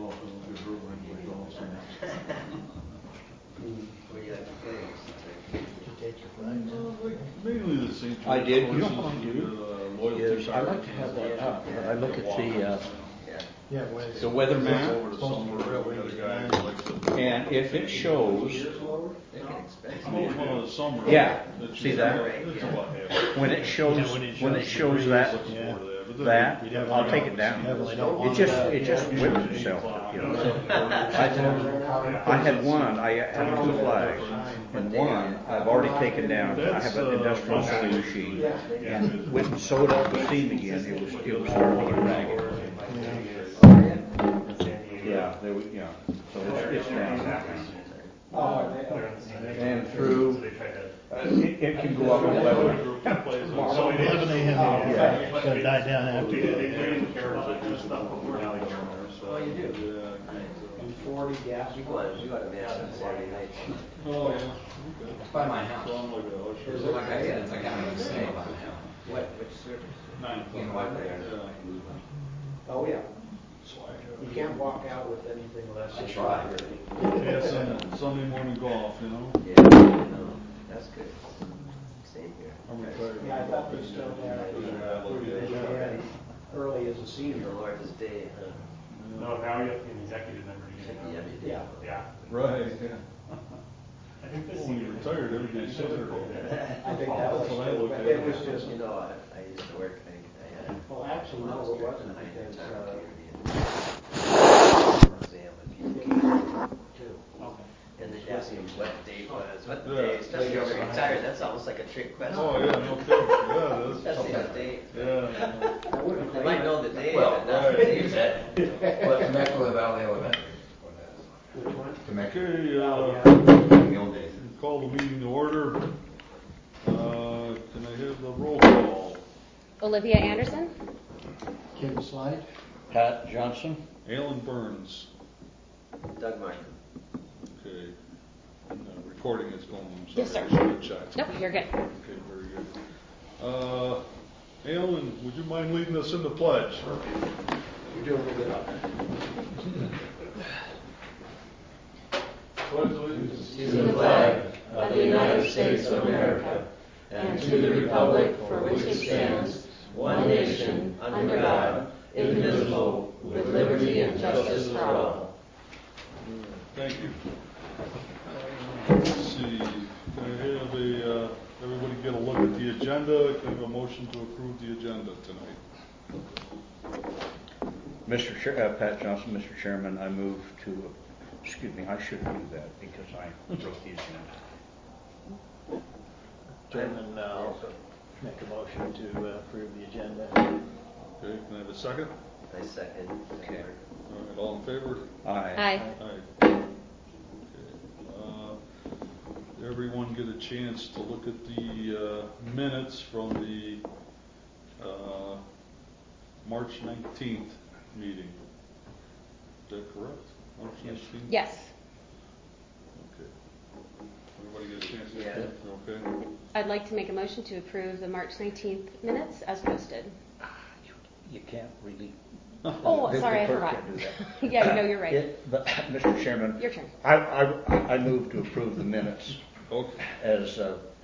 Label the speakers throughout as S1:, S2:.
S1: off, I don't get hurt when anybody golfs.
S2: Where you like to play?
S3: Take your flags.
S1: Mainly the St. George
S4: I did. You know
S1: courses,
S4: what I do?
S1: loyalty
S4: Is I
S1: cards
S4: like to have
S1: and
S4: that up.
S1: the
S4: I look at the
S3: Yeah, when
S4: the weather map,
S1: over the summer, we got a guy who likes to.
S4: and if it shows
S1: One of the summer.
S4: Yeah,
S1: that
S4: see
S1: you-
S4: that?
S1: It's about half.
S4: when it shows that I'll take it down. It just whips itself, you know. I had one. I had two flags, and one I've already taken down. I have an industrial sewing machine, and when it sewed up the seam again, it was starting to get ragged. Yeah, there we So it's down now. And through. It can go up 11.
S3: 11 a.m.
S4: Yeah.
S3: It's going to die down after
S2: Oh, you do?
S5: And 40 gas.
S2: We go to mass on Saturday night.
S1: Oh, yeah.
S5: It's by my house.
S1: So I'm like, oh, sure.
S5: It's like I said, it's like I don't say about it.
S2: Which service?
S1: 9 o'clock.
S5: You know what, there.
S1: Yeah.
S5: Oh, yeah. You can't walk out with anything less than
S2: I try.
S5: 5:30.
S1: Yeah, Sunday morning golf, you know.
S2: Yeah, no, that's good. Same here.
S1: I'm retired.
S5: Yeah, I thought they still had early as a
S2: The
S5: senior.
S2: Lord's Day, huh?
S6: No, now you have to be an executive member.
S2: Should be every day.
S5: Yeah.
S6: Yeah.
S1: Right, yeah.
S6: I think this
S1: Well, when you're retired, every day's Saturday.
S5: I think that was,
S1: That's what I look at.
S5: it was just,
S2: You know, I used to work, I had
S5: well, actually, no, it wasn't because,
S2: exam if you came too. And they asked me what the date was, what the day, especially when you're retired, that's almost like a trick question.
S1: Oh, yeah, no kidding. Yeah, it is.
S2: Especially the date.
S1: Yeah.
S5: I wouldn't
S2: They
S5: claim
S2: might
S5: it.
S2: know the day,
S7: Well,
S2: but not the
S1: right.
S2: date.
S7: Well, Temecula Valley Elementary.
S5: Which one?
S7: Temecula.
S1: Okay,
S7: In the old days.
S1: call the meeting to order. Can I have the roll call?
S8: Olivia Anderson.
S3: Kim Slide.
S4: Pat Johnson.
S1: Alan Burns.
S2: Doug Martin.
S1: Okay. Recording is going.
S8: Yes, sir.
S1: Check.
S8: Nope, you're good.
S1: Okay, very good. Alan, would you mind leading us in the pledge?
S5: You're doing a good job.
S1: Pledge allegiance
S8: To the flag of the United States of America and to the republic for which it stands, one nation, under God, indivisible, with liberty and justice for all.
S1: Thank you. Let's see. Can I have everybody get a look at the agenda? Can I have a motion to approve the agenda tonight?
S4: Pat Johnson, Mr. Chairman, I move to. Excuse me, I shouldn't do that because I wrote the agenda.
S3: Chairman, I'll make a motion to approve the agenda.
S1: Okay, can I have a second?
S2: I second.
S4: Okay.
S1: All right, all in favor?
S4: Aye.
S8: Aye.
S1: Aye. Okay. Did everyone get a chance to look at the minutes from the March 19th meeting? Is that correct? March 19th?
S8: Yes.
S1: Okay. Everybody get a chance to
S2: Yeah.
S1: look? Okay.
S8: I'd like to make a motion to approve the March 19th minutes as posted.
S4: You can't really.
S8: Oh,
S4: the
S8: sorry, I
S4: clerk
S8: forgot.
S4: can't do that.
S8: Yeah, no, you're right.
S4: But, Mr. Chairman,
S8: Your turn.
S4: I move to approve the minutes
S1: Okay.
S4: as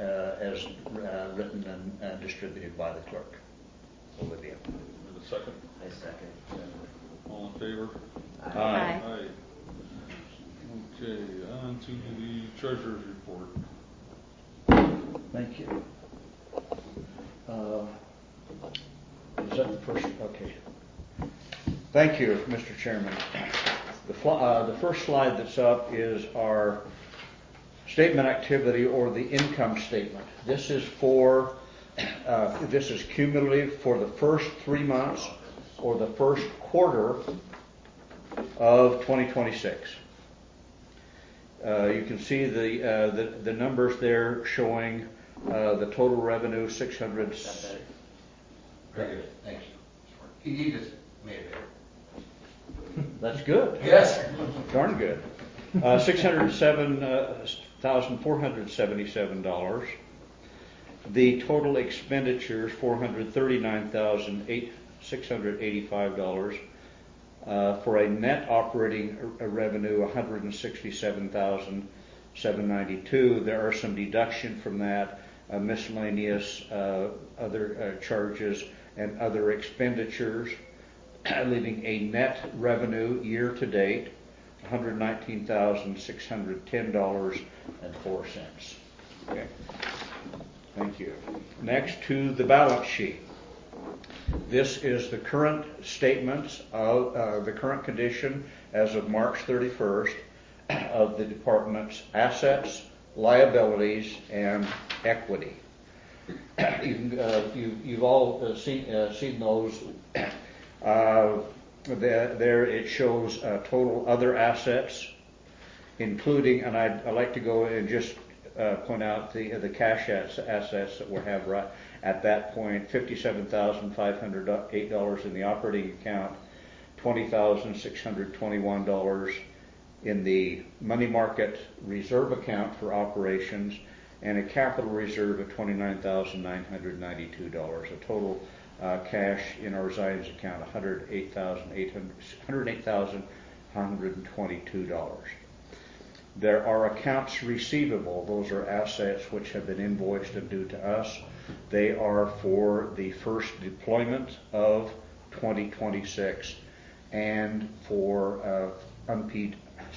S4: written and distributed by the clerk, Olivia.
S1: Have a second?
S2: I second.
S1: All in favor?
S8: Aye.
S1: Aye. Okay, on to the treasurer's report.
S4: Thank you. Is that the first? Okay. Thank you, Mr. Chairman. The first slide that's up is our statement activity or the income statement. This is cumulative for the first 3 months or the first quarter of 2026. You can see the numbers there showing the total revenue 600.
S7: Very good. Thank you. You just made it better.
S4: That's good.
S7: Yes.
S4: Darn good. $607,477. The total expenditures $439,685. for a net operating revenue $167,792. There are some deduction from that, miscellaneous other charges and other expenditures, leaving a net revenue year to date $119,610.04. Okay. Thank you. Next to the balance sheet. This is the current statements of the current condition as of March 31st of the department's assets, liabilities, and equity. You've all seen those. There it shows total other assets, including, and I'd like to go and just point out the cash assets that we have right at that point: $57,508 in the operating account, $20,621 in the money market reserve account for operations, and a capital reserve of $29,992. A total cash in our Zions account $108,122. There are accounts receivable. Those are assets which have been invoiced and due to us. They are for the first deployment of 2026 and for unpaid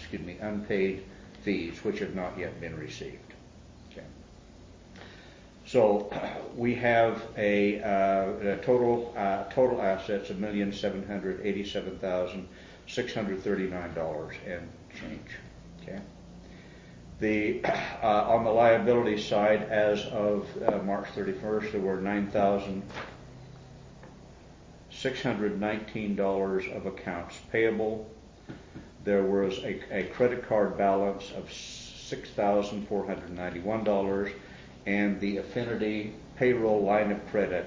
S4: fees which have not yet been received. Okay. So we have a total assets of $1,787,639 and change. Okay. On the liability side, as of March 31st, there were $9,619 of accounts payable. There was a credit card balance of $6,491, and the Affinity payroll line of credit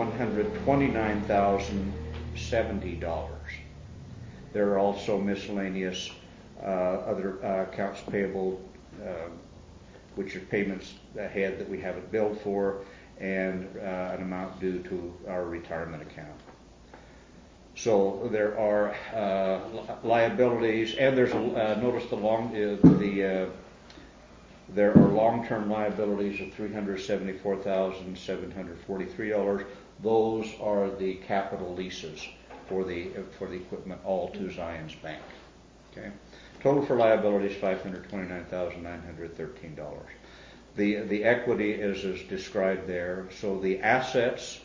S4: $129,070. There are also miscellaneous other accounts payable, which are payments ahead that we haven't billed for, and an amount due to our retirement account. So there are liabilities, and there's notice there are long-term liabilities of $374,743. Those are the capital leases for the equipment, all to Zions Bank. Okay. Total for liabilities $529,913. The equity is described there. So the assets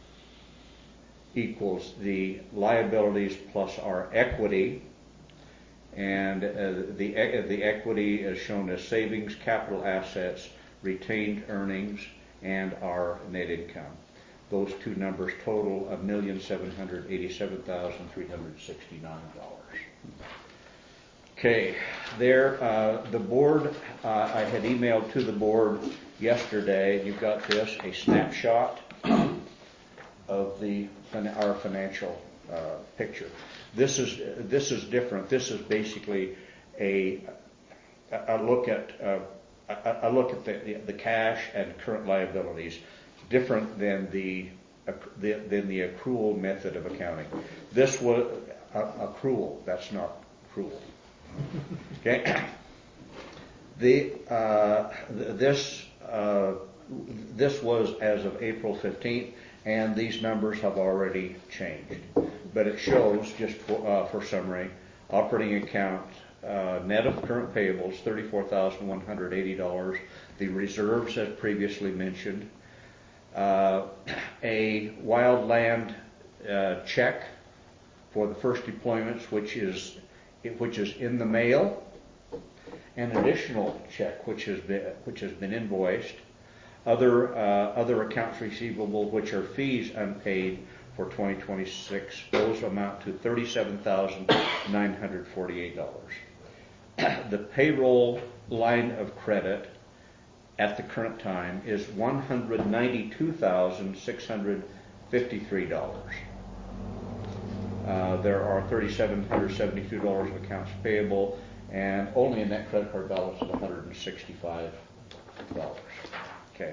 S4: equals the liabilities plus our equity, and the equity is shown as savings, capital assets, retained earnings, and our net income. Those two numbers total $1,787,369. Okay, the board, I had emailed to the board yesterday. You've got this, a snapshot of our financial picture. This is different. This is basically a look at the cash and current liabilities, different than the accrual method of accounting. This was accrual. That's not cruel. Okay. This was as of April 15th, and these numbers have already changed. But it shows, just for summary, operating account net of current payables $34,180. The reserves, as previously mentioned, a wildland check for the first deployments, which is in the mail, an additional check which has been invoiced, other accounts receivable which are fees unpaid for 2026. Those amount to $37,948. The payroll line of credit at the current time is $192,653. There are $3,772 of accounts payable, and only a net credit card balance of $165. Okay.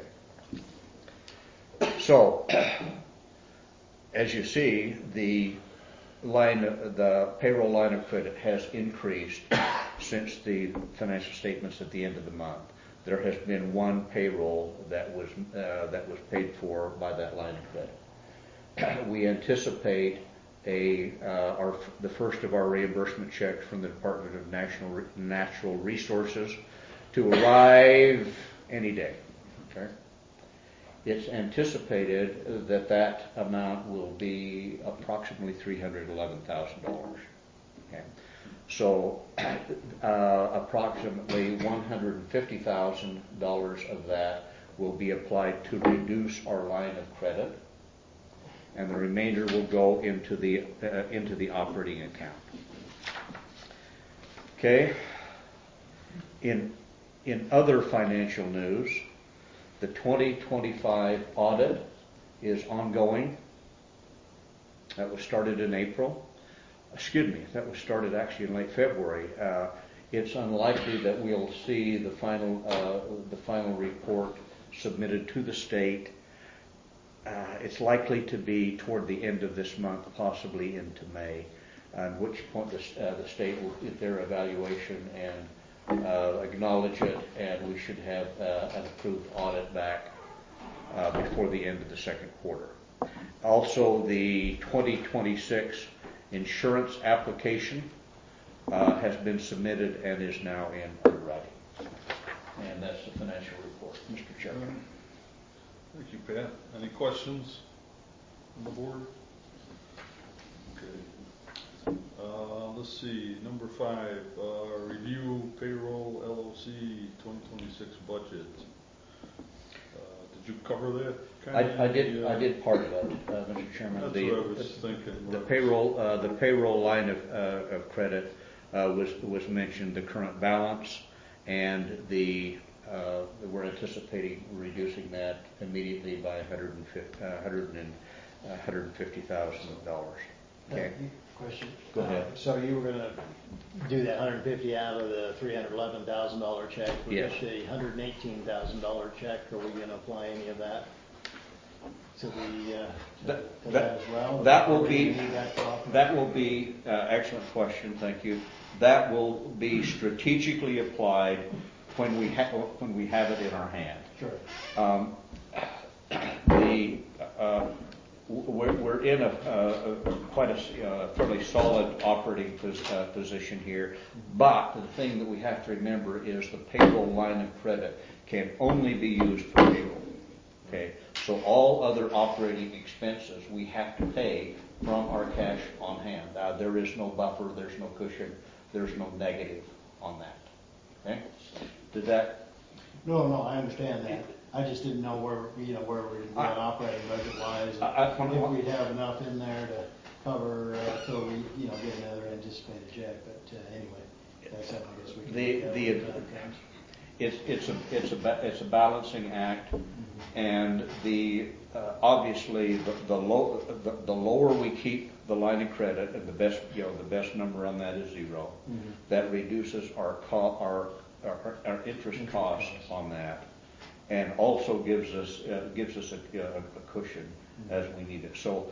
S4: So, as you see, the payroll line of credit has increased since the financial statements at the end of the month. There has been one payroll that was paid for by that line of credit. We anticipate the first of our reimbursement checks from the Department of Natural Resources to arrive any day. Okay. It's anticipated that amount will be approximately $311,000. Okay. So approximately $150,000 of that will be applied to reduce our line of credit, and the remainder will go into the operating account. Okay. In other financial news, the 2025 audit is ongoing. That was started in April. That was started actually in late February. It's unlikely that we'll see the final report submitted to the state. It's likely to be toward the end of this month, possibly into May, at which point the state will get their evaluation and acknowledge it, and we should have an approved audit back before the end of the second quarter. Also, the 2026 insurance application has been submitted and is now in underwriting. And that's the financial report, Mr. Chairman.
S1: Thank you, Pat. Any questions on the board? Okay. Let's see, number 5, review payroll LOC 2026 budget. Did you cover that?
S4: I did part of it, Mr. Chairman.
S1: That's what I was thinking.
S4: The payroll line of credit was mentioned, the current balance, and we're anticipating reducing that immediately by $150,000. Okay.
S3: Question.
S4: Go ahead.
S3: So you were going to do that $150 out of the $311,000 check.
S4: Yes.
S3: With the $118,000 check, are we going to apply any of that to that as well?
S4: That will be excellent question. Thank you. That will be strategically applied when we have it in our hand.
S3: Sure.
S4: We're in quite a fairly solid operating position here, but the thing that we have to remember is the payroll line of credit can only be used for payroll. Okay, so all other operating expenses we have to pay from our cash on hand. There is no buffer, there's no cushion, there's no negative on that. Okay, did that?
S3: No, I understand that. I just didn't know where we're going to operating budget wise. If we'd have enough in there to cover till we get another anticipated check. But anyway, that's something I guess we can look at.
S4: It's a balancing act, and obviously the lower we keep the line of credit, and the best number on that is 0. Mm-hmm. That reduces our interest costs on that, and also gives us a cushion as we need it. So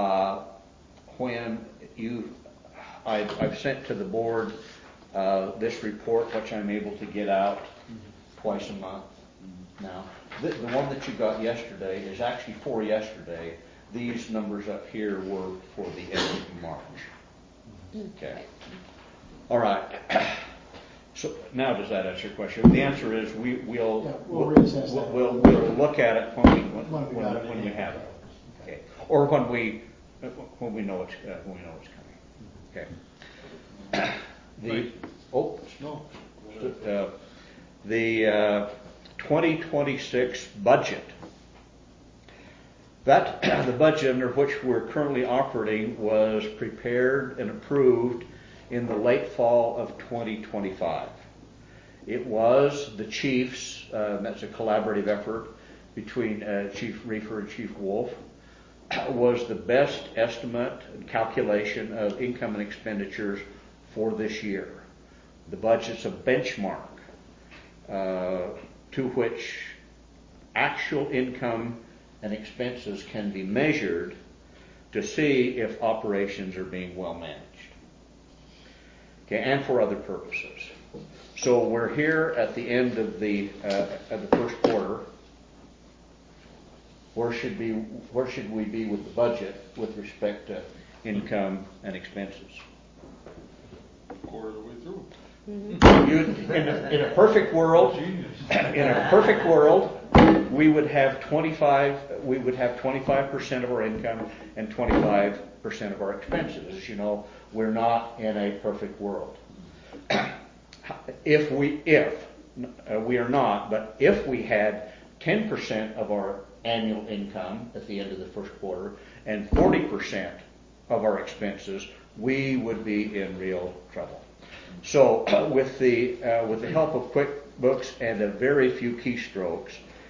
S4: when I've sent to the board this report, which I'm able to get out twice a month now. The one that you got yesterday is actually for yesterday. These numbers up here were for the end of March. Okay. All right. So now, does that answer your question? The answer is we'll look at it when we have it. Okay. Or when we know it's coming. Okay. The 2026 budget. The budget under which we're currently operating was prepared and approved in the late fall of 2025. It was the chiefs, that's a collaborative effort between Chief Reefer and Chief Wolf, was the best estimate and calculation of income and expenditures for this year. The budget's a benchmark to which actual income and expenses can be measured to see if operations are being well managed. Okay, and for other purposes. So we're here at the end of the first quarter. Where should we be with the budget with respect to income and expenses?
S1: Quarter of the way through.
S4: In a perfect world, we would have 25% of our income and 25% of our expenses. You know, we're not in a perfect world. If we are not, but if we had 10% of our annual income at the end of the first quarter and 40% of our expenses, we would be in real trouble. So with the help of QuickBooks and a very few keystrokes,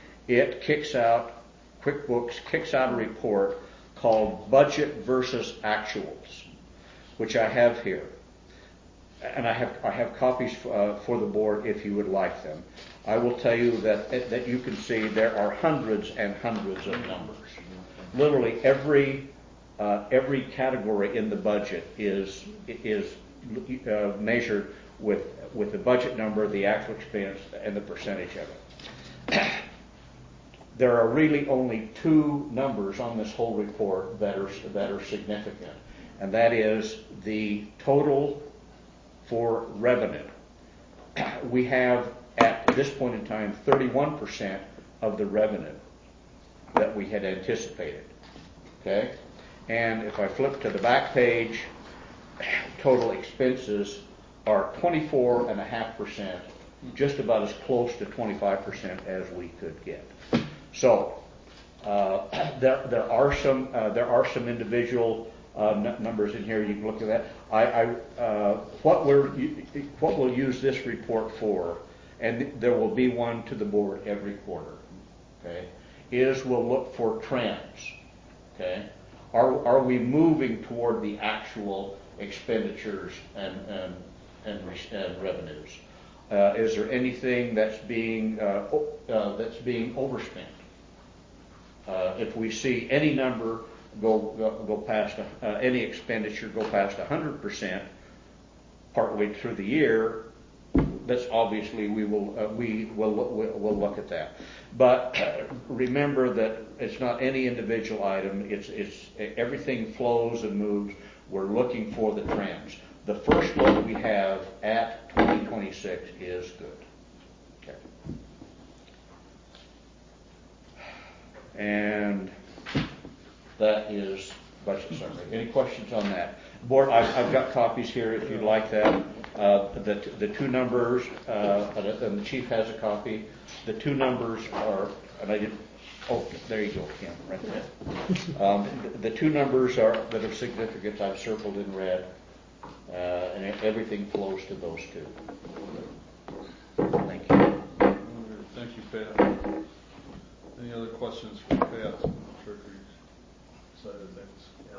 S4: QuickBooks kicks out a report called Budget versus Actuals, which I have here. And I have copies for the board if you would like them. I will tell you that you can see there are hundreds and hundreds of numbers. Literally every category in the budget is measured with the budget number, the actual expense, and the percentage of it. There are really only two numbers on this whole report that are significant, and that is the total for revenue. We have at this point in time 31% of the revenue that we had anticipated. Okay, and if I flip to the back page, total expenses are 24.5%, just about as close to 25% as we could get. So there are some individual numbers in here. You can look at that. What we'll use this report for, and there will be one to the board every quarter. Okay, is we'll look for trends. Okay, are we moving toward the actual expenditures and revenues? Is there anything that's being overspent? If we see any number go past any expenditure go past 100% partway through the year, that's obviously we'll look at that. But remember that it's not any individual item. It's everything flows and moves. We're looking for the trends. The first look we have at 2026 is good. Okay. And that is budget summary. Any questions on that? Board, I've got copies here if you'd like that. The two numbers, and the chief has a copy. The two numbers are, and I didn't, oh, there you go, Kim, right there. The two numbers that are significant, I've circled in red, and everything flows to those two. Thank you.
S1: Thank you, Pat. Any other questions for Pat? Treasury side of things.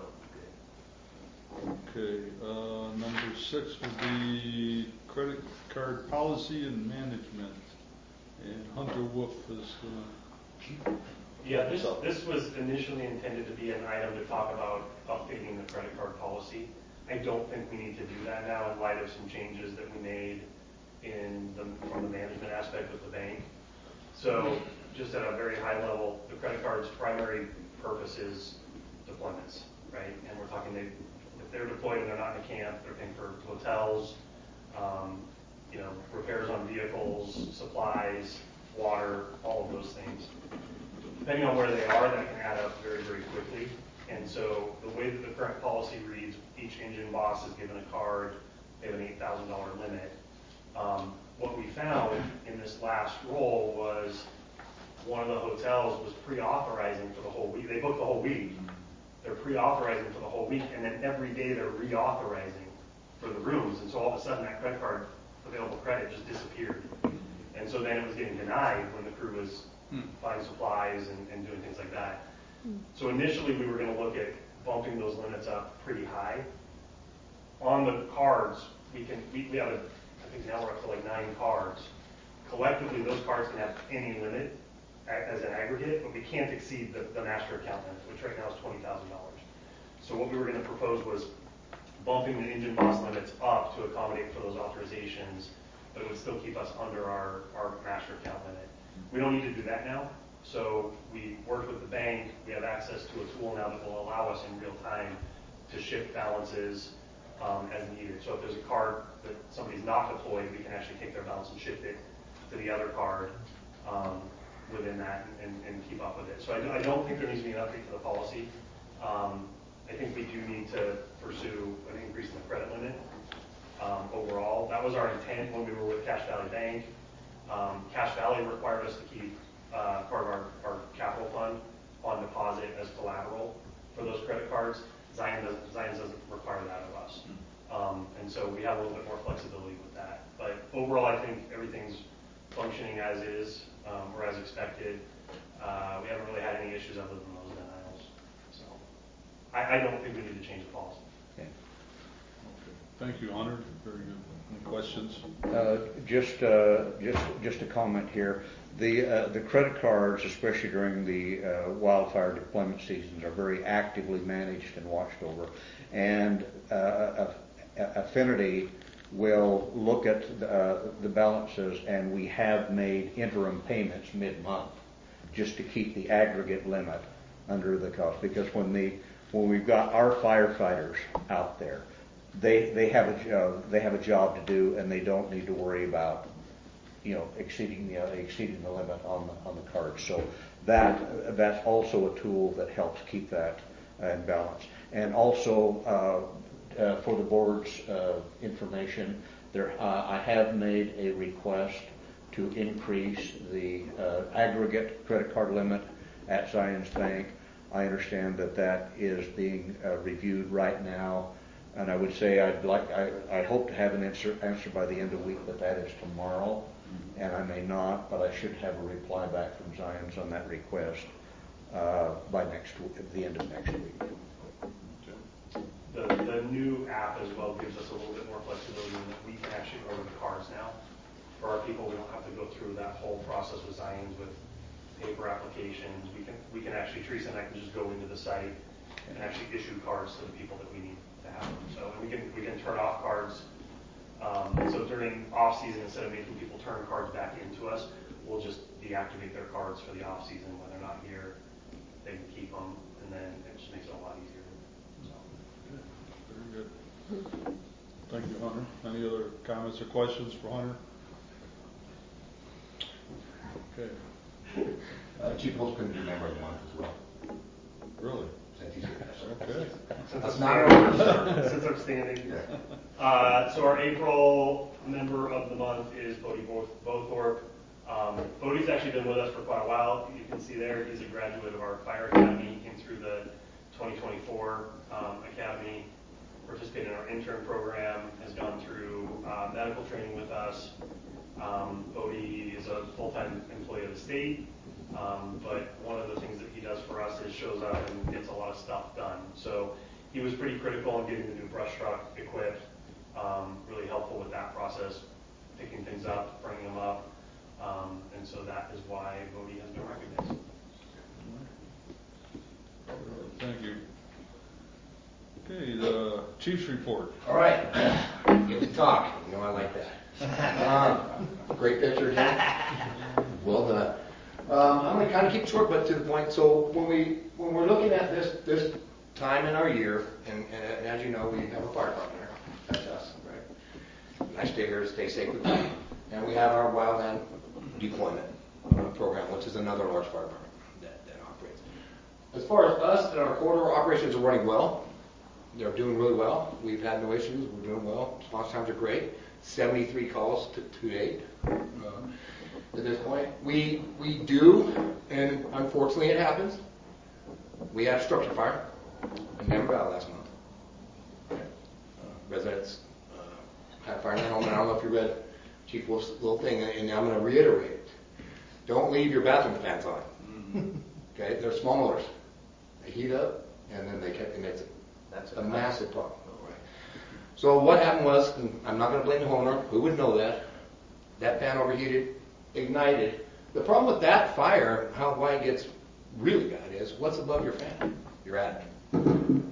S1: Okay, number 6 would be credit card policy and management. And Hunter Wolf is
S6: Yeah, this was initially intended to be an item to talk about updating the credit card policy. I don't think we need to do that now in light of some changes that we made from the management aspect of the bank. So just at a very high level, the credit card's primary purpose is deployments, right? And we're talking if they're deployed and they're not in a camp, they're paying for hotels, repairs on vehicles, supplies, water, all of those things. Depending on where they are, that can add up very, very quickly. And so the way that the current policy reads, each engine boss is given a card, they have an $8,000 limit. What we found in this last roll was one of the hotels was pre-authorizing for the whole week. They booked the whole week. They're pre-authorizing for the whole week, and then every day they're reauthorizing for the rooms. And so all of a sudden that credit card available credit just disappeared. And so then it was getting denied when the crew was buying supplies and doing things like that. So initially we were going to look at bumping those limits up pretty high. On the cards, we have, I think now we're up to like 9 cards. Collectively, those cards can have any limit as an aggregate, but we can't exceed the master account limit, which right now is $20,000. So what we were going to propose was bumping the engine boss limits up to accommodate for those authorizations, but it would still keep us under our master account limit. We don't need to do that now. So we worked with the bank. We have access to a tool now that will allow us in real time to shift balances as needed. So if there's a card that somebody's not deployed, we can actually take their balance and shift it to the other card within that and keep up with it. So I don't think there needs to be an update to the policy. I think we do need to pursue an increase in the credit limit overall. That was our intent when we were with Cache Valley Bank. Cache Valley required us to keep part of our capital fund on deposit as collateral for those credit cards. Zion doesn't require that of us. And so we have a little bit more flexibility with that. But overall, I think everything's functioning as is or as expected. We haven't really had any issues other than those denials. So I don't think we need to change the policy.
S4: Okay.
S1: Thank you, Hunter. Very good. Any questions?
S4: Just a comment here. The credit cards, especially during the wildfire deployment seasons, are very actively managed and watched over. And Affinity will look at the balances, and we have made interim payments mid-month just to keep the aggregate limit under the cost. Because when we've got our firefighters out there, they have a job to do, and they don't need to worry about exceeding the limit on the card. So that's also a tool that helps keep that in balance. And also for the board's information, I have made a request to increase the aggregate credit card limit at Zions Bank. I understand that is being reviewed right now. And I would say I hope to have an answer by the end of the week, but that is tomorrow. And I may not, but I should have a reply back from Zions on that request by the end of next week.
S6: The new app as well gives us a little bit more flexibility in that we can actually order the cards now. For our people, we don't have to go through that whole process with Zions with paper applications. We can actually, Teresa and I can just go into the site and actually issue cards to the people that we need to have them. So we can turn off cards. So during off season, instead of making people turn cards back into us, we'll just deactivate their cards for the off season. When they're not here, they can keep them, and then it just makes it a lot easier. So.
S1: Very good. Thank you, Hunter. Any other comments or questions for Hunter? Okay.
S7: Chief Wolf's going to be member of the month as well.
S1: Really?
S7: Since he's here.
S1: Okay.
S6: Since I'm standing. So our April member of the month is Bodie Bothorpe. Bodie's actually been with us for quite a while. You can see there, he's a graduate of our fire academy. He came through the 2024 academy, participated in our intern program, has gone through medical training with us. Bodie is a full-time employee of the state. But one of the things that he does for us is shows up and gets a lot of stuff done. So he was pretty critical in getting the new brush truck equipped, really helpful with that process, picking things up, bringing them up. And so that is why Bodie has been recognized.
S1: Thank you. Okay, the Chief's report.
S7: All right. Get to talk. I like that. Great picture here. Well done. I'm going to kind of keep it short, but to the point. So when we're looking at this time in our year, and as you know, we have a fire department here. That's us, right? And I stay here to stay safe with you. And we have our wildland deployment program, which is another large fire department that operates. As far as us and our corridor operations are running well. They're doing really well. We've had no issues. We're doing well. Response times are great. 73 calls to date. At this point, we do, and unfortunately it happens, we had a structure fire in Denver Valley last month. Residents had fire in their home, and I don't know if you read Chief Wolf's little thing, and I'm going to reiterate it. Don't leave your bathroom fans on. Okay, they're small motors. They heat up, and then it makes it. That's a massive problem. Right. So what happened was, and I'm not going to blame the homeowner, who would know that? That fan overheated, ignited. The problem with that fire, why it gets really bad is, what's above your fan? Your attic.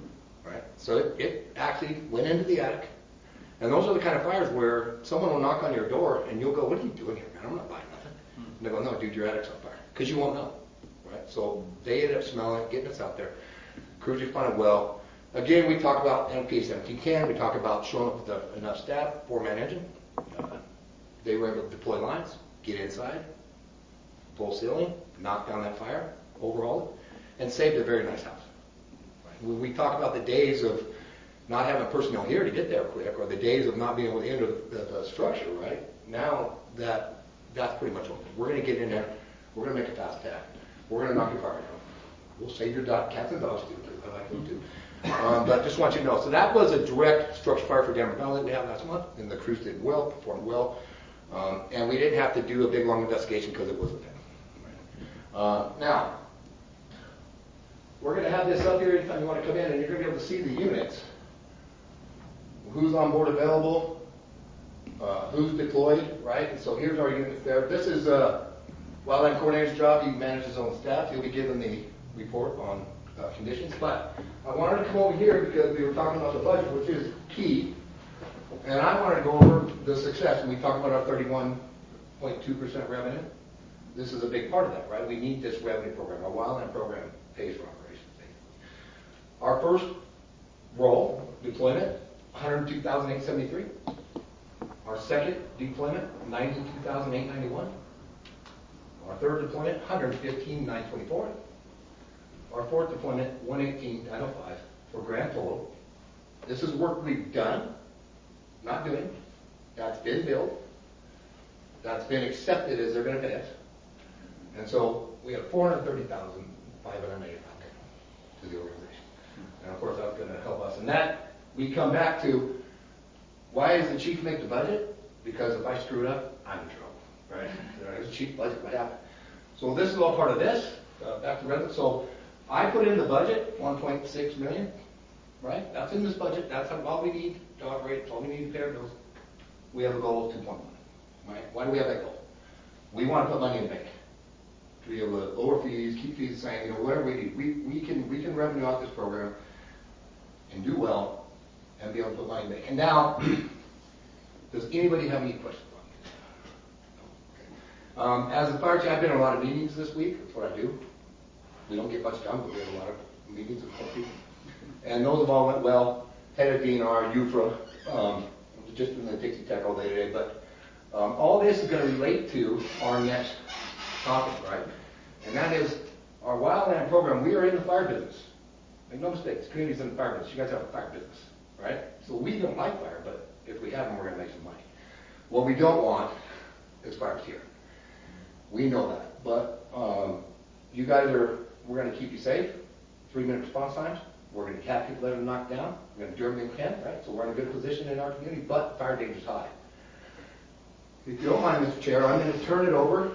S7: right? So it actually went into the attic. And those are the kind of fires where someone will knock on your door and you'll go, what are you doing here, man? I'm not buying nothing. And they go, no, dude, your attic's on fire. Because you won't know, right? So they ended up smelling it, getting us out there. Crews responded well. Again, we talk about MK17 can. We talk about showing up with enough staff, 4-man engine. They were able to deploy lines, get inside, pull ceiling, knock down that fire, overhaul it, and saved a very nice house. Right? When we talk about the days of not having personnel here to get there quick, or the days of not being able to enter the structure, right? Now that's pretty much over. We're going to get in there. We're going to make a fast attack. We're going to knock your fire down. We'll save your cats and dogs too, because I like them too. But just want you to know. So that was a direct structure fire for Denver Valley we had last month, and the crews did well, performed well, and we didn't have to do a big long investigation because it wasn't there. Now, we're going to have this up here anytime you want to come in, and you're going to be able to see the units. Who's on board available, who's deployed, right? And so here's our units there. This is Wildland Coordinator's job. He manages his own staff. He'll be given the report on conditions. But I wanted to come over here because we were talking about the budget, which is key. And I wanted to go over the success. And we talked about our 31.2% revenue. This is a big part of that, right? We need this revenue program. Our Wildland program pays for operations. Our first role, deployment, 102,873. Our second deployment, 92,891. Our third deployment, 115,924. Our fourth deployment, 118,905 for grand total. This is work we've done, not doing. That's been billed. That's been accepted as they're going to pay us. And so we have 430,508 to the organization. And of course that's going to help us. And that, we come back to, why does the chief make the budget? Because if I screw it up, I'm in trouble, right? There's a chief budget, what happened? So this is all part of this, back to revenue. So I put in the budget, 1.6 million, right? That's in this budget, that's all we need to operate, that's all we need to pay our bills. We have a goal of 2.1, right? Why do we have that goal? We want to put money in the bank. To be able to lower fees, keep fees the same, whatever we need. We can revenue out this program and do well and be able to put money in the bank. And now, does anybody have any questions on this? As a fire chief, I've been in a lot of meetings this week. That's what I do. We don't get much done, but we have a lot of meetings with people. And those have all went well. Head of DNR, UFRA, just in the Dixie Tech all day today. But all this is going to relate to our next topic, right? And that is our Wildland program. We are in the fire business. Make no mistakes, community's in the fire business. You guys have a fire business, right? So we don't like fire, but if we have them, we're going to make some money. What we don't want is fires here. We know that. But you guys we're going to keep you safe. 3-minute response times. We're going to have people that are knocked down. We're going to do everything we can, right? So we're in a good position in our community, but fire danger is high. If you don't mind, Mr. Chair, I'm going to turn it over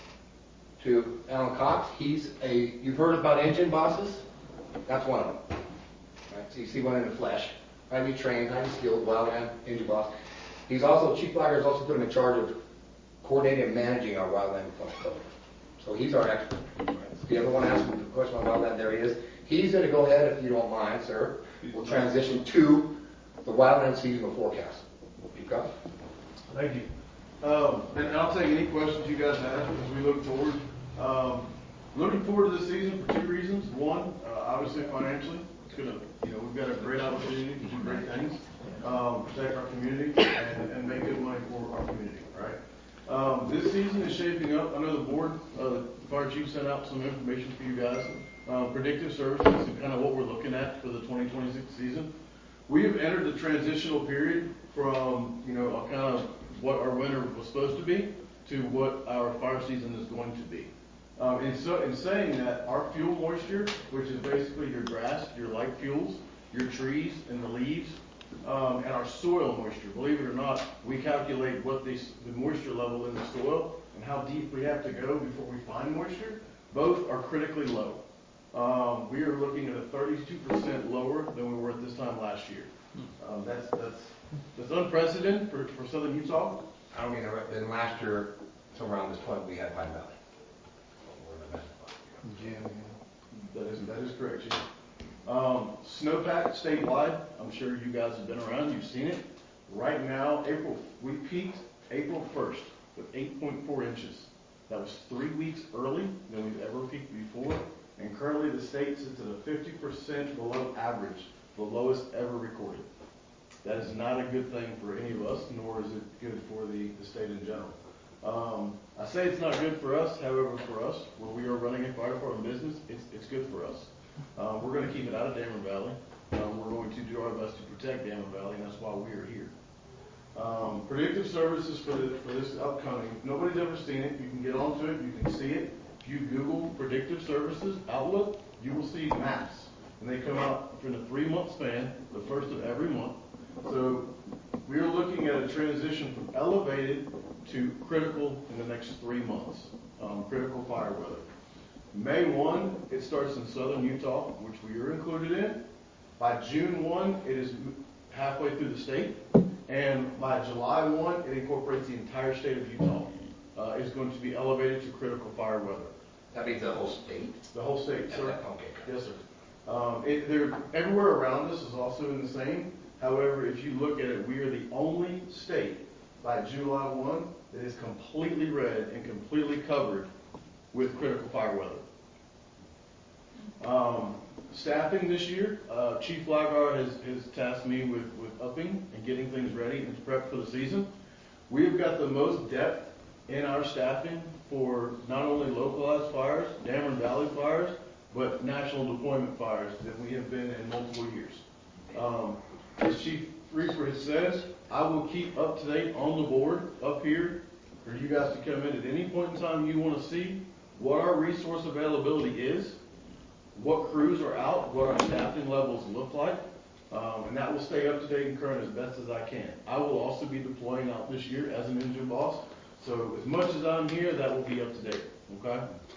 S7: to Alan Cox. You've heard about engine bosses? That's one of them. Right? So you see one in the flesh. Highly trained, highly skilled, wildland engine boss. He's also, Chief Flagger has also put him in charge of coordinating and managing our wildland program. So he's our expert. Right? So if you ever want to ask him a question on wildland, there he is. He's going to go ahead, if you don't mind, sir. We'll transition to the wildland seasonal forecast. Chief Cox.
S5: Thank you. And I'll take any questions you guys have as we look forward. Looking forward to this season for 2 reasons. One, obviously financially, it's gonna, we've got a great opportunity to do great things, protect our community, and make good money for our community. Right. This season is shaping up. I know the board, the fire chief sent out some information for you guys, predictive services and kind of what we're looking at for the 2026 season. We have entered the transitional period from, kind of what our winter was supposed to be to what our fire season is going to be. In saying that, our fuel moisture, which is basically your grass, your light fuels, your trees and the leaves, and our soil moisture, believe it or not, we calculate what the moisture level in the soil and how deep we have to go before we find moisture. Both are critically low. We are looking at a 32% lower than we were at this time last year. That's unprecedented for southern Utah.
S7: I don't mean to interrupt. Then last year, somewhere around this point, we had Pine Valley.
S5: That is correct, Chief. Snowpack statewide, I'm sure you guys have been around, you've seen it. Right now, we peaked April 1st with 8.4 inches. That was 3 weeks early than we've ever peaked before. And currently the state sits at a 50% below average, the lowest ever recorded. That is not a good thing for any of us, nor is it good for the state in general. I say it's not good for us, however, for us, where we are running a fire department business, it's good for us. We're going to keep it out of Dameron Valley. We're going to do our best to protect Dameron Valley, and that's why we are here. Predictive services for this upcoming, nobody's ever seen it. You can get onto it, you can see it. If you Google predictive services Outlook, you will see maps. And they come out in a 3-month span, the first of every month. So we are looking at a transition from elevated to critical in the next 3 months, critical fire weather. May 1, it starts in southern Utah, which we are included in. By June 1, it is halfway through the state. And by July 1, it incorporates the entire state of Utah. It's going to be elevated to critical fire weather.
S7: That means the whole state?
S5: The whole state, sir.
S7: Okay.
S5: Yes, sir. Everywhere around us is also in the same. However, if you look at it, we are the only state by July 1 that is completely red and completely covered with critical fire weather. Staffing this year, Chief Flygar has tasked me with upping and getting things ready and prep for the season. We have got the most depth in our staffing for not only localized fires, Dameron Valley fires, but national deployment fires that we have been in multiple years. As Chief Reeser has said, I will keep up to date on the board up here for you guys to come in at any point in time you want to see what our resource availability is, what crews are out, what our staffing levels look like, and that will stay up to date and current as best as I can. I will also be deploying out this year as an engine boss, so as much as I'm here, that will be up to date, okay?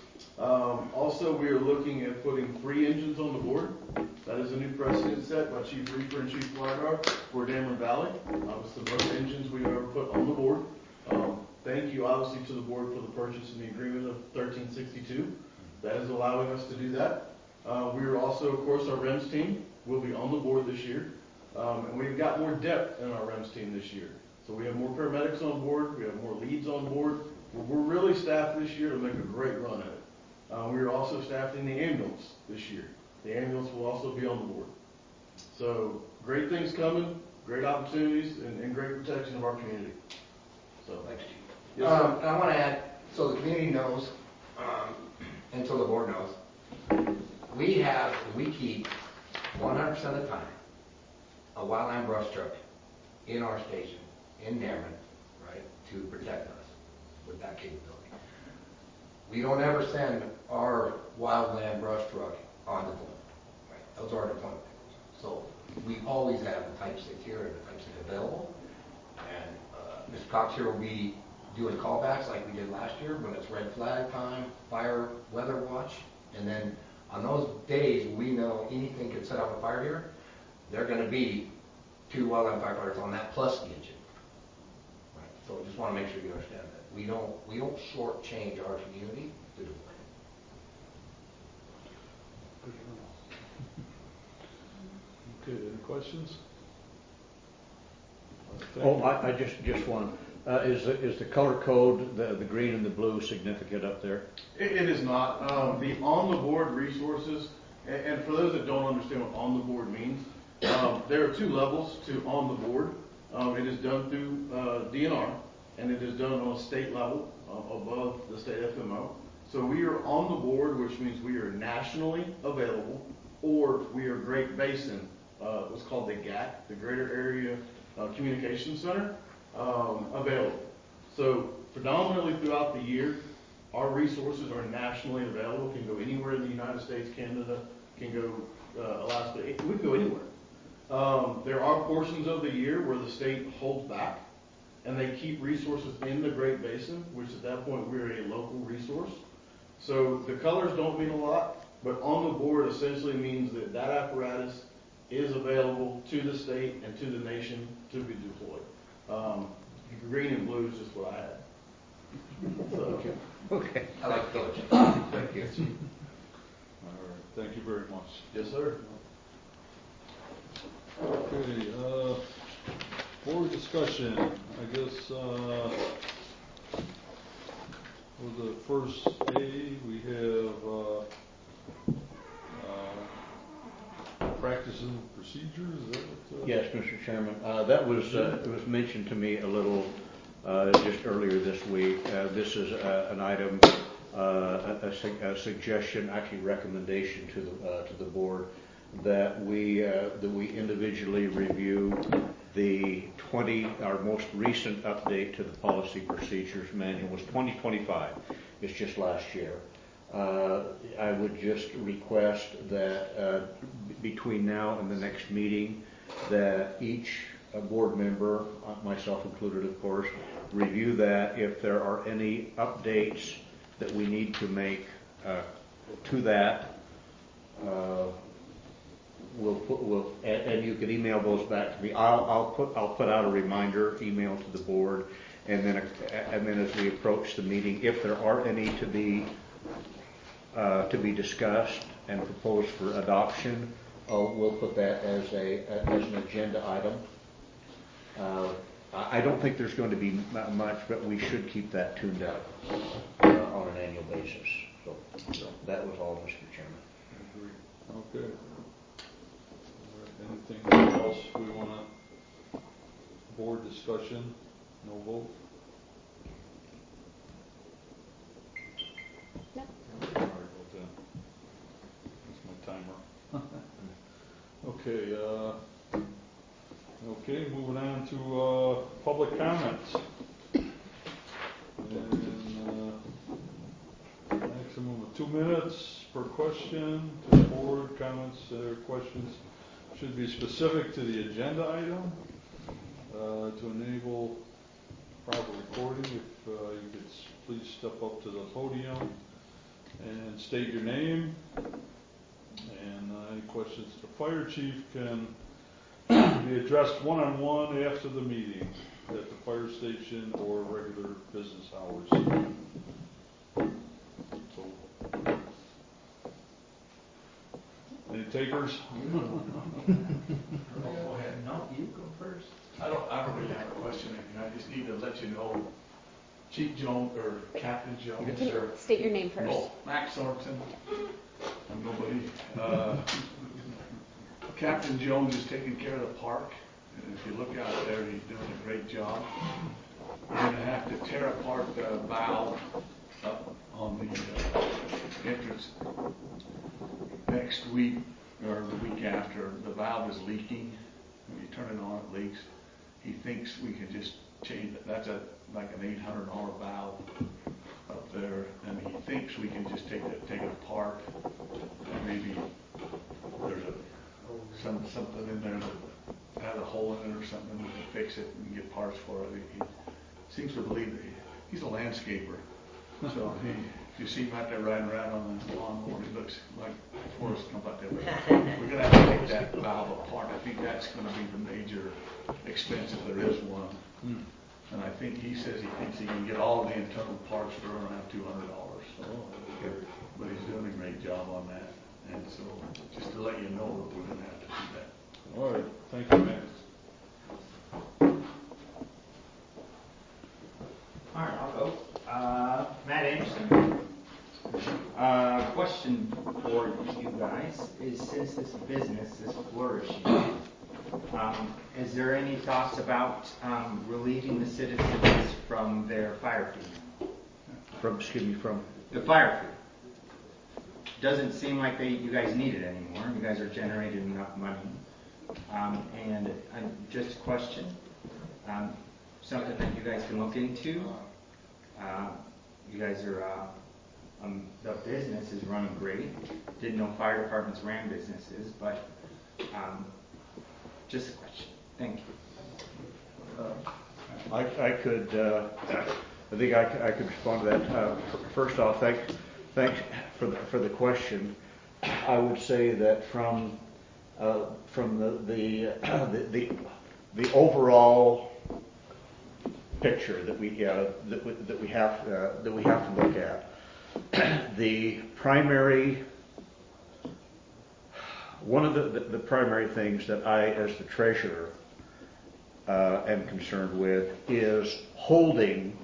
S5: Also, we are looking at putting 3 engines on the board. That is a new precedent set by Chief Reefer and Chief Flygar for Dameron Valley. It's the most engines we've ever put on the board. Thank you, obviously, to the board for the purchase and the agreement of 1362. That is allowing us to do that. We are also, of course, our REMS team will be on the board this year. And we've got more depth in our REMS team this year. So we have more paramedics on board. We have more leads on board. We're really staffed this year to make a great run at it. We are also staffing the ambulance this year. The ambulance will also be on the board. So great things coming, great opportunities, and great protection of our community. So
S7: Thanks, Chief.
S5: Yes,
S7: I want to add, so the community knows, and so the board knows, we keep 100% of the time a wildland brush truck in our station in Dameron, right, to protect us with that capability. We don't ever send our wildland brush truck on deployment. Right? Those are our deployment vehicles. So we always have the Type 6 here and the Type 6 available. And Mr. Cox here will be doing callbacks like we did last year when it's red flag time, fire, weather watch. And then on those days we know anything could set off a fire here, there are going to be 2 wildland firefighters on that plus the engine. Right? So I just want to make sure you understand that. We don't shortchange our community to do
S1: Okay, any questions?
S4: I just one. Is the color code, the green and the blue, significant up there?
S5: It is not. The on-the-board resources, and for those that don't understand what on-the-board means, there are 2 levels to on-the-board. It is done through DNR, and it is done on a state level above the state FMO. So we are on the board, which means we are nationally available, or we are Great Basin, what's called the GAC, the Greater Area Communication Center, available. So predominantly throughout the year, our resources are nationally available, can go anywhere in the United States, Canada, can go Alaska, we can go anywhere. There are portions of the year where the state holds back, and they keep resources in the Great Basin, which at that point we're a local resource. So the colors don't mean a lot, but on the board essentially means that that apparatus is available to the state and to the nation to be deployed. Green and blue is just what I had. So,
S4: Okay.
S7: I like the color change. Thank you.
S1: All right, thank you very much.
S5: Yes, sir.
S1: Okay, board discussion, I guess, for the first A, we have, practice and procedures, is that what,
S4: Yes, Mr. Chairman. That was, it was mentioned to me a little, just earlier this week. This is an item, a suggestion, actually recommendation to the board that we individually review our most recent update to the policy procedures manual was 2025. It's just last year. I would just request that between now and the next meeting that each board member, myself included of course, review that. If there are any updates that we need to make to that, and you can email those back to me. I'll put out a reminder email to the board, and then as we approach the meeting, if there are any to be discussed and proposed for adoption, we'll put that as an agenda item. I don't think there's going to be much, but we should keep that tuned up on an annual basis. So that was all, Mr. Chairman.
S1: I agree. Okay. Anything else we want to, board discussion, no vote?
S8: No.
S1: Sorry about that. That's my timer. Okay, moving on to public comments. And maximum of 2 minutes per question to the board. Comments or questions should be specific to the agenda item to enable proper recording. If you could please step up to the podium and state your name. And any questions to the fire chief can be addressed one-on-one after the meeting at the fire station or regular business hours. So, any takers?
S9: Go ahead. No, you go first. I don't really have a question. I just need to let you know, Chief Jones or Captain Jones.
S8: Can you state your name first?
S9: Oh, Max Sorensen. I'm nobody. Captain Jones is taking care of the park. And if you look out there, he's doing a great job. We're going to have to tear apart the valve up on the entrance next week or the week after. The valve is leaking. When you turn it on, it leaks. He thinks we can just change it. That's like an $800 valve up there, and he thinks we can just take it apart, and maybe there's something in there that has a hole in it or something. We can fix it and get parts for it. He seems to believe that he's a landscaper, so if you see him out there riding around on the lawnmower, he looks like Forrest Gump out there. We're going to have to take that valve apart. I think that's going to be the major expense if there is one. And I think he says he thinks he can get all the internal parts for around $200. But he's doing a great job on that. And so just to let you know that we're going to have to do that.
S1: All right. Thank you, Max.
S10: All right, I'll go. Matt Anderson. Question for you guys is, since this business is flourishing, is there any thoughts about relieving the citizens from their fire fee?
S4: From
S10: the fire fee. Doesn't seem like you guys need it anymore. You guys are generating enough money. And just a question, something that you guys can look into. You guys are, the business is running great. Didn't know fire departments ran businesses, but just a question. Thank you.
S4: I think I could respond to that. First off, thanks for the question. I would say that from the overall picture that we have to look at, the primary one of the primary things that I, as the treasurer, am concerned with is holding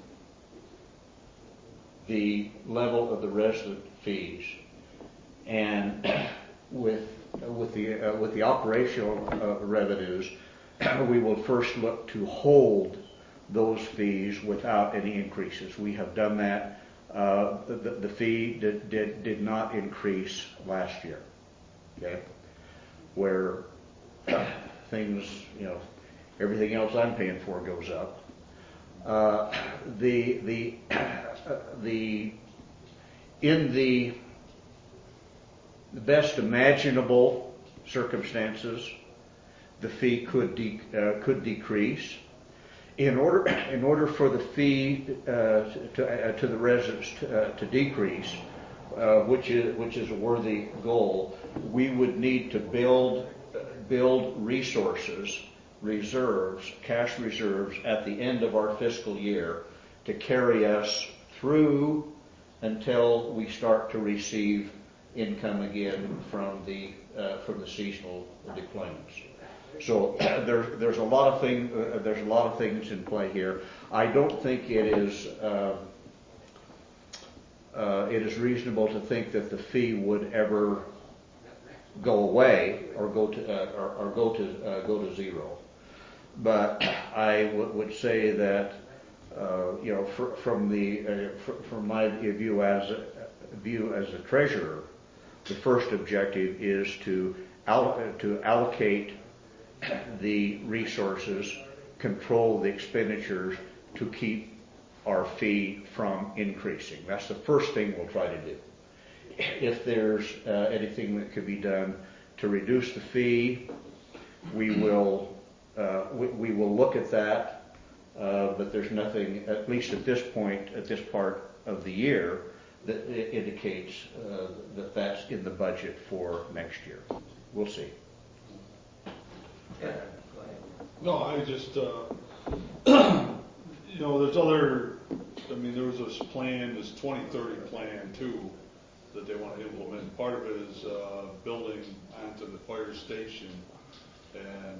S4: the level of the resident fees, and with the operational revenues, we will first look to hold those fees without any increases. We have done that. The fee did not increase last year. Okay, where things, everything else I'm paying for goes up. In the best imaginable circumstances, the fee could decrease. In order for the fee to the residents to decrease, which is a worthy goal, we would need to build reserves, cash reserves at the end of our fiscal year to carry us through until we start to receive income again from the seasonal deployments. So there's a lot of things in play here. I don't think it is reasonable to think that the fee would ever go away or go to zero. But I would say that from my view as a treasurer, the first objective is to allocate the resources, control the expenditures to keep our fee from increasing. That's the first thing we'll try to do. If there's anything that could be done to reduce the fee, we will look at that. But there's nothing, at least at this point, at this part of the year, that indicates that that's in the budget for next year. We'll see.
S2: Yeah, go ahead.
S1: No, I just, there's other, there was this plan, this 2030 plan too, that they want to implement. Part of it is building onto the fire station and,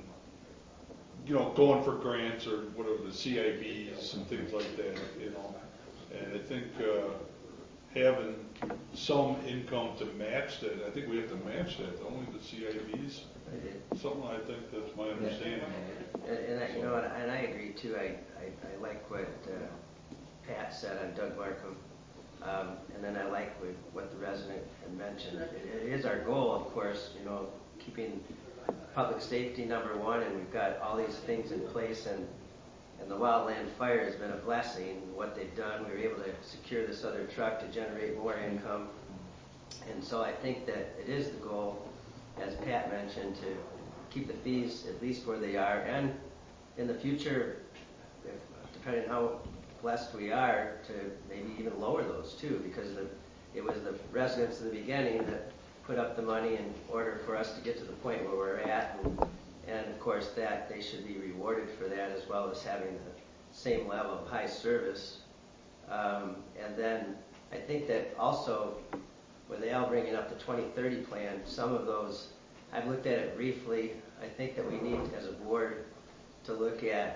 S1: going for grants or whatever, the CIBs and things like that, And I think having some income to match that, I think we have to match that, don't we, the CIBs? Something, I think that's my understanding of it.
S2: And I agree too. I like what Pat said on Doug Markham. And then I like what the resident had mentioned. It is our goal, of course, keeping public safety number one, and we've got all these things in place, and the wildland fire has been a blessing. What they've done, we were able to secure this other truck to generate more income. And so I think that it is the goal, as Pat mentioned, to keep the fees at least where they are, and in the future, depending on how blessed we are, to maybe even lower those too, because it was the residents in the beginning that put up the money in order for us to get to the point where we're at, and of course that they should be rewarded for that, as well as having the same level of high service. And then I think that also, with Al bringing up the 2030 plan, some of those, I've looked at it briefly. I think that we need, as a board, to look at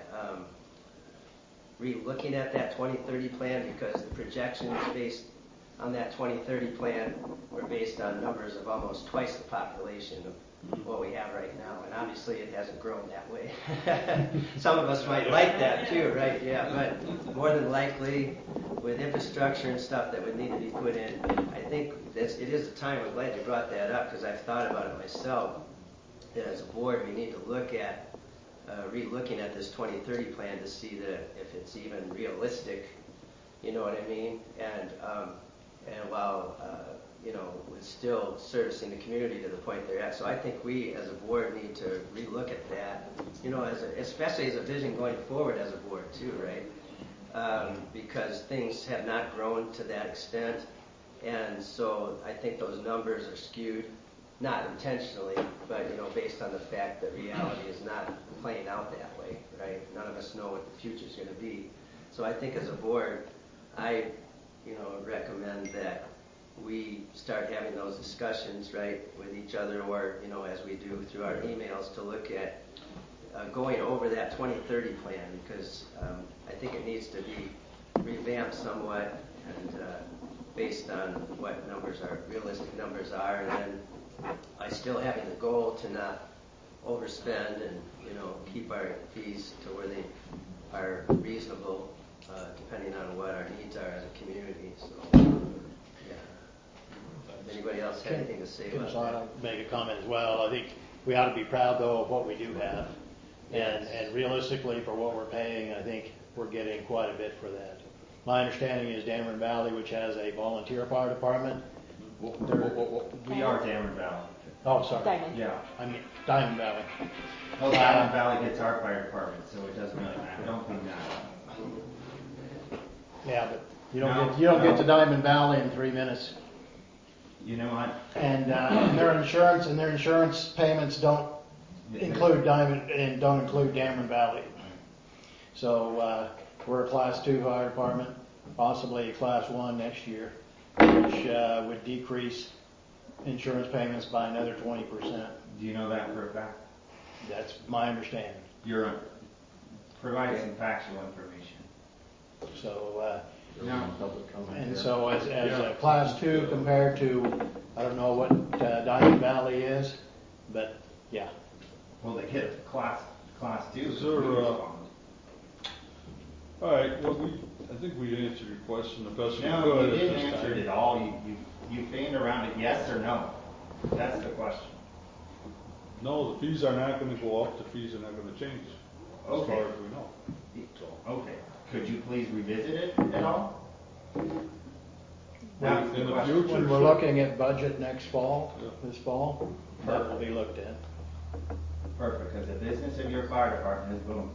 S2: re-looking at that 2030 plan, because the projections based on that 2030 plan were based on numbers of almost twice the population of what we have right now, and obviously it hasn't grown that way. Some of us might like that too, right? Yeah, but more than likely, with infrastructure and stuff that would need to be put in, I think it is a time. I'm glad you brought that up, because I've thought about it myself, that as a board we need to look at re-looking at this 2030 plan to see that if it's even realistic, you know what I mean? And while with still servicing the community to the point they're at. So I think we as a board need to re-look at that, especially as a vision going forward as a board too, right? Because things have not grown to that extent, and so I think those numbers are skewed, not intentionally, but based on the fact that reality is not playing out that way, right? None of us know what the future is going to be. So I think as a board, I recommend that we start having those discussions, right, with each other, or, you know, as we do through our emails, to look at going over that 2030 plan, because I think it needs to be revamped somewhat and based on what numbers are realistic numbers are, and then I still having the goal to not overspend and, you know, keep our fees to where they are reasonable, depending on what our needs are as a community. So, yeah. Anybody else have anything to say about that?
S3: I'll make a comment as well. I think we ought to be proud, though, of what we do have. And realistically, for what we're paying, I think we're getting quite a bit for that. My understanding is Dameron Valley, which has a volunteer fire department.
S10: We are Dameron Valley.
S3: Oh, sorry.
S8: Diamond.
S10: Yeah.
S3: I mean, Diamond Valley.
S10: Oh, Diamond Valley gets our fire department, so it doesn't really matter. Don't think that.
S3: Yeah, but you don't get to Diamond Valley in 3 minutes.
S10: You know what?
S3: And their insurance payments don't include Dameron Valley. So we're a Class 2 fire department, possibly a Class 1 next year, which would decrease insurance payments by another 20%.
S10: Do you know that for a fact?
S3: That's my understanding.
S10: You're providing some factual information.
S3: So,
S10: No.
S3: and so as a Class 2 compared to, I don't know what Diamond Valley is, but yeah.
S10: Well, they get a class 2.
S1: Is there, all right, well, I think we answered your question the best we could.
S10: No, you
S1: at
S10: didn't
S1: this
S10: answer
S1: time.
S10: it all. You feigned around it, yes or no. That's the question.
S1: No, the fees are not going to go up. The fees are not going to change, as
S10: Okay.
S1: far as we know.
S10: Okay. Could you please revisit it at all?
S1: Well,
S10: That's the
S1: in the
S10: question.
S1: future,
S3: When we're
S1: sure.
S3: looking at budget next fall,
S1: Yeah.
S3: this fall, that will be looked at.
S10: Perfect, because the business of your fire department is booming.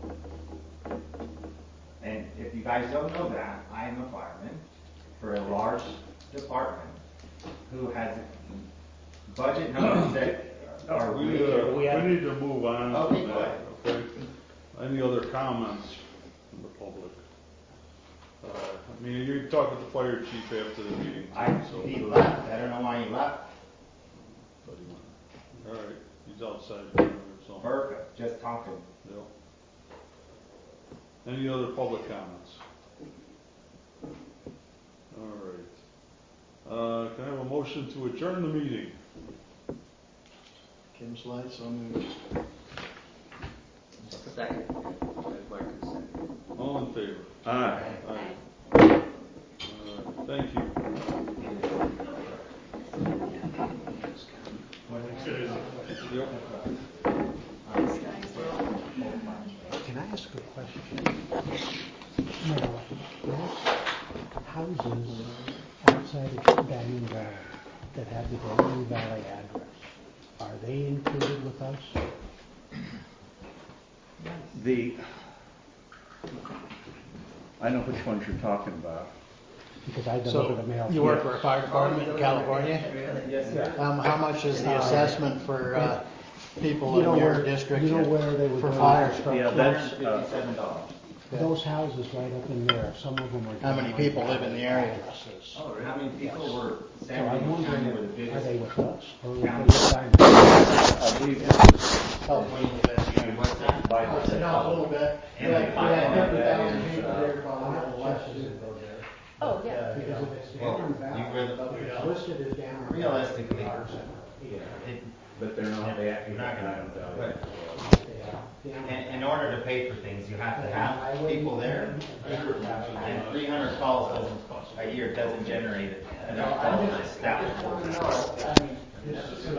S10: And if you guys don't know that, I am a fireman for a large department who has budget numbers that are
S1: We
S10: really...
S1: need to move on.
S10: Okay,
S1: from
S10: go
S1: that,
S10: ahead.
S1: Okay. Any other comments from the public? I mean, you talked to the fire chief after the meeting.
S10: He left. I don't know why he left.
S1: All right, he's outside. So.
S10: Perfect, just talking.
S1: Yep. Any other public comments? All right. Can I have a motion to adjourn the meeting?
S3: Kim Slide, so moved.
S2: Second. Marcus, second.
S1: All in favor?
S4: Aye.
S1: Aye. Thank you. Yep.
S11: Can I ask a question? Now, those houses outside of Diamond Valley that have the Diamond Valley address, are they included with us?
S4: I know which ones you're talking about.
S11: Because I deliver the mail.
S3: You work for a fire department in California?
S10: Yes, sir.
S3: How much is the assessment for people
S11: You know
S3: in your
S11: where-
S3: district
S11: you know where they would
S3: for
S11: go
S3: fire?
S11: to
S4: Yeah, that's
S10: $57.
S11: Those houses right up in there, some of them are.
S3: How many people live in the area?
S11: Addresses.
S10: Oh, how many people were
S11: So
S10: San
S11: I'm
S10: Diego
S11: wondering,
S10: County were the
S11: are
S10: biggest?
S11: they with us? Or with
S10: county.
S11: the Diamond?
S4: I believe it's
S10: What's that?
S4: by
S3: No, a little bit.
S10: And like
S3: 50,000 people there, about less than
S8: Oh, yeah.
S11: Because if it's
S10: Well,
S11: Dameron
S10: you
S11: Valley,
S10: really,
S11: it's listed as Dameron.
S10: realistically, it,
S4: But they're not, they actually
S10: You're not gonna-
S4: Diamond Valley.
S10: but in order to pay for things, you have to have people there. And 300 calls a year doesn't generate enough calls to establish.